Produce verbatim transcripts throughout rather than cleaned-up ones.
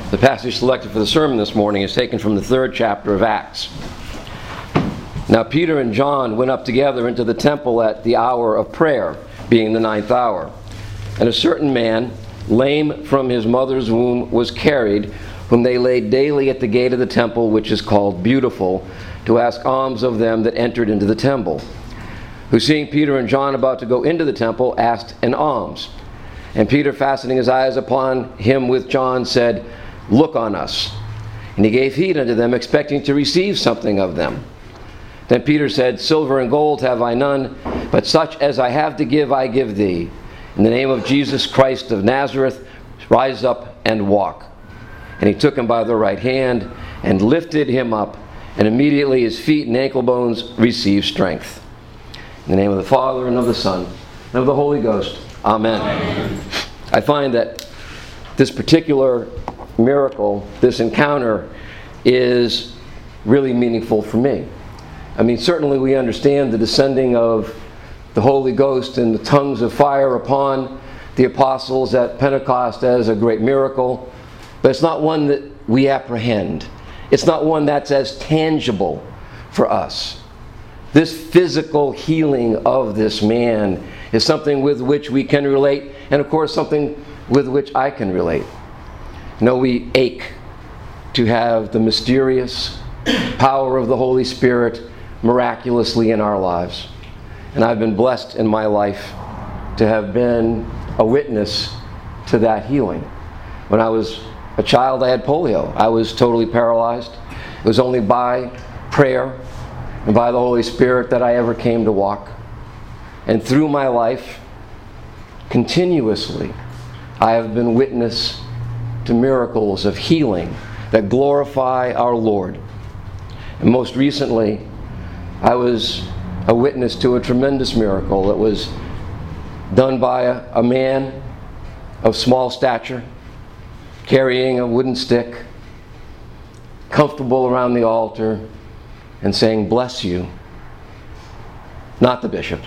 The passage selected for the sermon this morning is taken from the third chapter of Acts. Now Peter and John went up together into the temple at the hour of prayer, being the ninth hour. And a certain man, lame from his mother's womb, was carried, whom they laid daily at the gate of the temple, which is called Beautiful, to ask alms of them that entered into the temple. Who, seeing Peter and John about to go into the temple, asked an alms. And Peter, fastening his eyes upon him with John, said, "Look on us." And he gave heed unto them, expecting to receive something of them. Then Peter said, "Silver and gold have I none, but such as I have to give I give thee. In the name of Jesus Christ of Nazareth, rise up and walk." And he took him by the right hand and lifted him up, and immediately his feet and ankle bones received strength. In the name of the Father, and of the Son, and of the Holy Ghost. Amen. Amen. I find that this particular miracle, this encounter, is really meaningful for me. I mean, certainly we understand the descending of the Holy Ghost and the tongues of fire upon the apostles at Pentecost as a great miracle, but it's not one that we apprehend. It's not one that's as tangible for us. This physical healing of this man is something with which we can relate, and of course something with which I can relate. You know, we ache to have the mysterious power of the Holy Spirit miraculously in our lives. And I've been blessed in my life to have been a witness to that healing. When I was a child, I had polio. I was totally paralyzed. It was only by prayer and by the Holy Spirit that I ever came to walk. And through my life, continuously, I have been witness to miracles of healing that glorify our Lord. And most recently, I was a witness to a tremendous miracle that was done by a, a man of small stature, carrying a wooden stick, comfortable around the altar, and saying, "Bless you," not the bishop.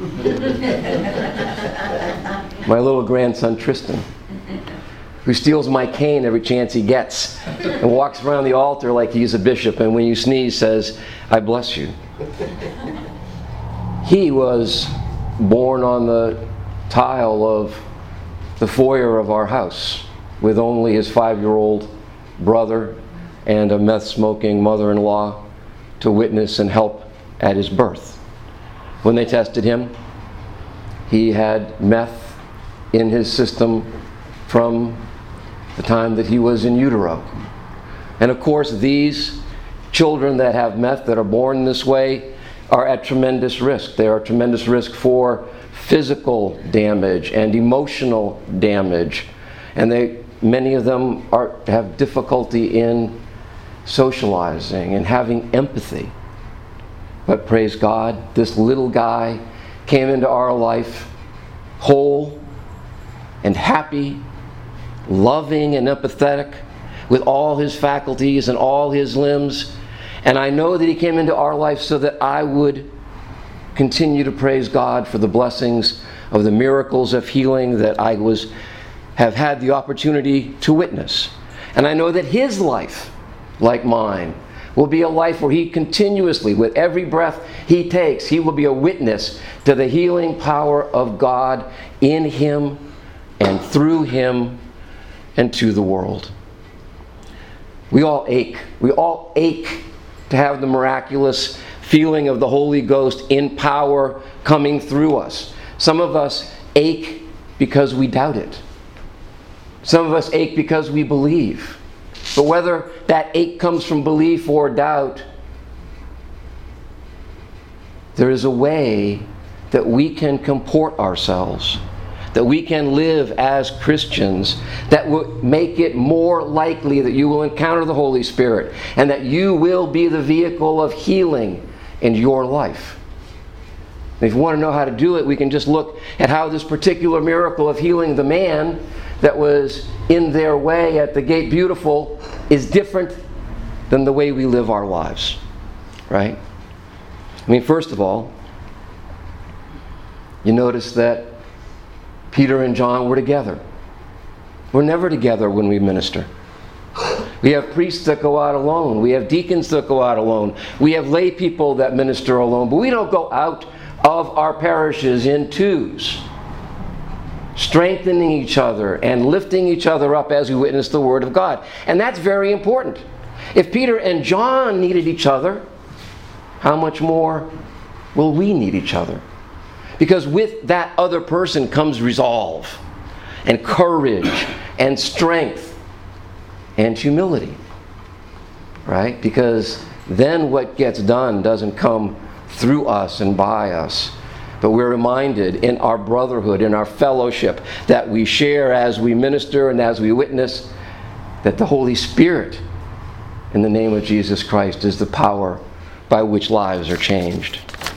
My little grandson Tristan, who steals my cane every chance he gets and walks around the altar like he's a bishop, and when you sneeze says, "I bless you." He was born on the tile of the foyer of our house with only his five-year-old brother and a meth-smoking mother-in-law to witness and help at his birth. When they tested him, he had meth in his system from the time that he was in utero. And of course, these children that have meth, that are born this way, are at tremendous risk. They are at tremendous risk for physical damage and emotional damage. And they, many of them are, have difficulty in socializing and having empathy. But praise God, this little guy came into our life whole and happy, loving and empathetic, with all his faculties and all his limbs. And I know that he came into our life so that I would continue to praise God for the blessings of the miracles of healing that I was have had the opportunity to witness. And I know that his life, like mine, will be a life where he continuously, with every breath he takes, he will be a witness to the healing power of God in him and through him and to the world. We all ache. We all ache to have the miraculous feeling of the Holy Ghost in power coming through us. Some of us ache because we doubt it. Some of us ache because we believe. But whether that ache comes from belief or doubt, there is a way that we can comport ourselves, that we can live as Christians, that will make it more likely that you will encounter the Holy Spirit and that you will be the vehicle of healing in your life. And if you want to know how to do it, we can just look at how this particular miracle of healing the man that was in their way at the gate Beautiful is different than the way we live our lives, right? I mean, first of all, you notice that Peter and John were together. We're never together when we minister. We have priests that go out alone. We have deacons that go out alone. We have lay people that minister alone. But we don't go out of our parishes in twos, strengthening each other and lifting each other up as we witness the Word of God. And that's very important. If Peter and John needed each other, how much more will we need each other? Because with that other person comes resolve and courage and strength and humility, right? Because then what gets done doesn't come through us and by us, but we're reminded in our brotherhood, in our fellowship that we share as we minister and as we witness, that the Holy Spirit, in the name of Jesus Christ, is the power by which lives are changed.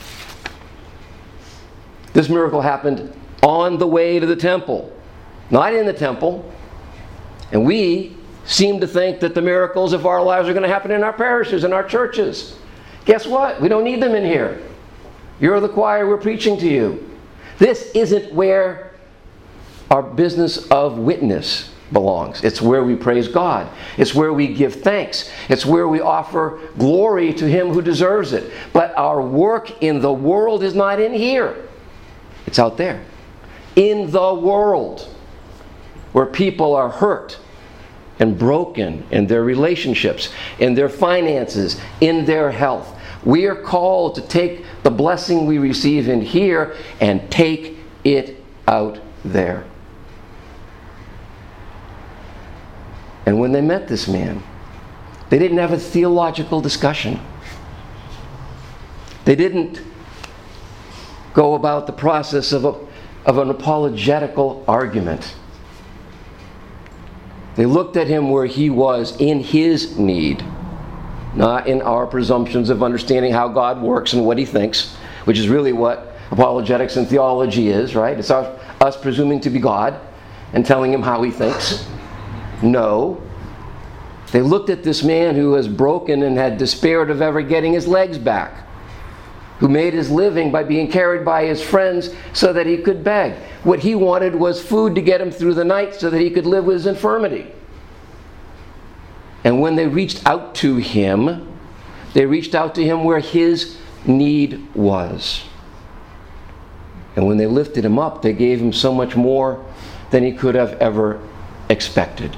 This miracle happened on the way to the temple, not in the temple. And we seem to think that the miracles of our lives are going to happen in our parishes, in our churches. Guess what? We don't need them in here. You're the choir, we're preaching to you. This isn't where our business of witness belongs. It's where we praise God. It's where we give thanks. It's where we offer glory to Him who deserves it. But our work in the world is not in here. It's out there. In the world, where people are hurt and broken in their relationships, in their finances, in their health. We are called to take the blessing we receive in here and take it out there. And when they met this man, they didn't have a theological discussion. They didn't go about the process of, a, of an apologetical argument. They looked at him where he was in his need, not in our presumptions of understanding how God works and what He thinks, which is really what apologetics and theology is, right? It's our, us presuming to be God and telling Him how He thinks. No. They looked at this man who was broken and had despaired of ever getting his legs back, who made his living by being carried by his friends so that he could beg. What he wanted was food to get him through the night so that he could live with his infirmity. And when they reached out to him, they reached out to him where his need was. And when they lifted him up, they gave him so much more than he could have ever expected.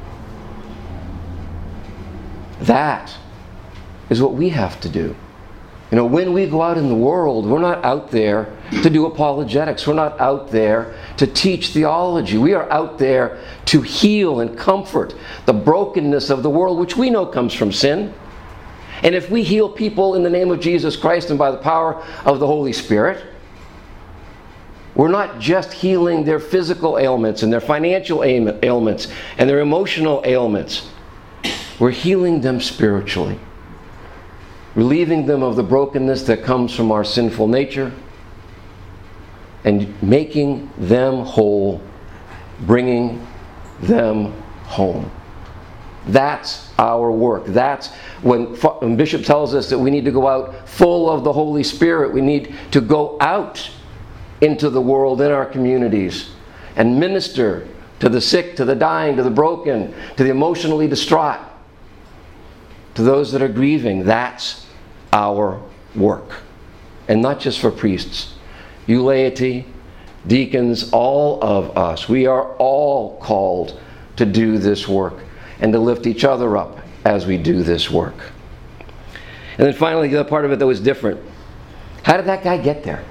That is what we have to do. You know, when we go out in the world, we're not out there to do apologetics. We're not out there to teach theology. We are out there to heal and comfort the brokenness of the world, which we know comes from sin. And if we heal people in the name of Jesus Christ and by the power of the Holy Spirit, we're not just healing their physical ailments and their financial ailments and their emotional ailments. We're healing them spiritually, relieving them of the brokenness that comes from our sinful nature, and making them whole, bringing them home. That's our work. That's when, when Bishop tells us that we need to go out full of the Holy Spirit. We need to go out into the world, in our communities, and minister to the sick, to the dying, to the broken, to the emotionally distraught, to those that are grieving. That's our work. And not just for priests. You laity, deacons, all of us. We are all called to do this work and to lift each other up as we do this work. And then finally, the other part of it that was different. How did that guy get there?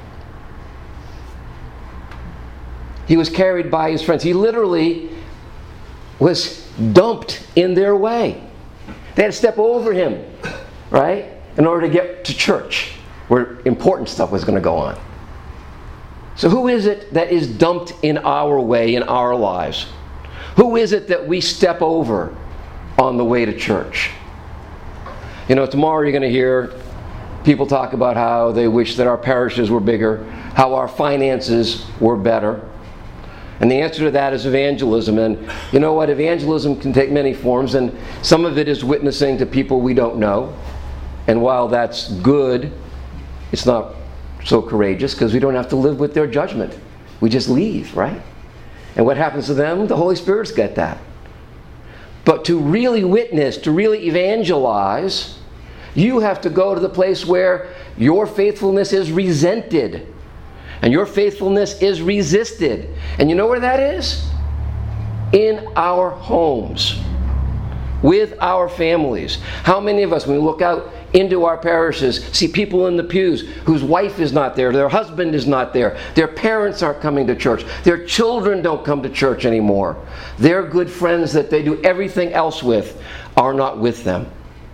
He was carried by his friends. He literally was dumped in their way. They had to step over him, right? In order to get to church, where important stuff was going to go on. So who is it that is dumped in our way, in our lives? Who is it that we step over on the way to church? You know, tomorrow you're going to hear people talk about how they wish that our parishes were bigger, how our finances were better. And the answer to that is evangelism. And you know what? Evangelism can take many forms, and some of it is witnessing to people we don't know. And while that's good, it's not so courageous because we don't have to live with their judgment. We just leave, right? And what happens to them? The Holy Spirit's got that. But to really witness, to really evangelize, you have to go to the place where your faithfulness is resented and your faithfulness is resisted. And you know where that is? In our homes, with our families. How many of us, when we look out into our parishes, see people in the pews whose wife is not there, their husband is not there, their parents aren't coming to church, their children don't come to church anymore, their good friends that they do everything else with are not with them.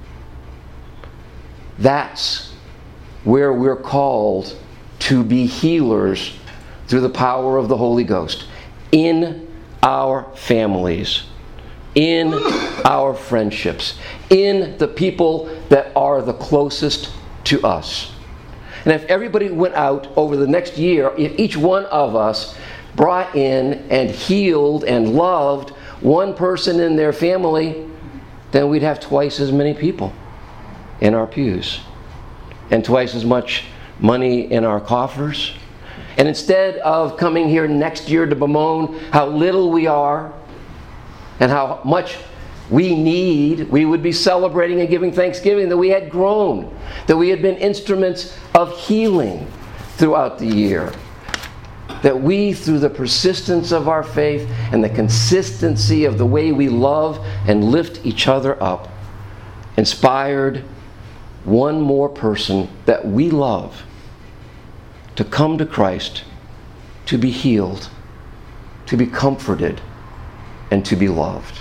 That's where we're called to be healers through the power of the Holy Ghost. In our families, in our friendships, in the people that are the closest to us. And if everybody went out over the next year, if each one of us brought in and healed and loved one person in their family, then we'd have twice as many people in our pews and twice as much money in our coffers. And instead of coming here next year to bemoan how little we are and how much we need, we would be celebrating and giving thanksgiving that we had grown, that we had been instruments of healing throughout the year, that we, through the persistence of our faith and the consistency of the way we love and lift each other up, inspired one more person that we love to come to Christ, to be healed, to be comforted, and to be loved.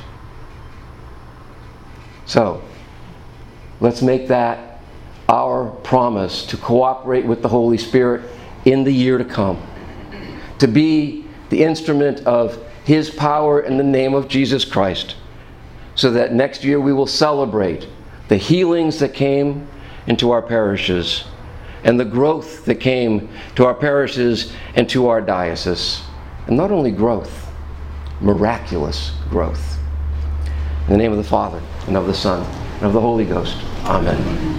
So, let's make that our promise to cooperate with the Holy Spirit in the year to come, to be the instrument of His power in the name of Jesus Christ, so that next year we will celebrate the healings that came into our parishes and the growth that came to our parishes and to our diocese. And not only growth, miraculous growth. In the name of the Father, and of the Son, and of the Holy Ghost. Amen.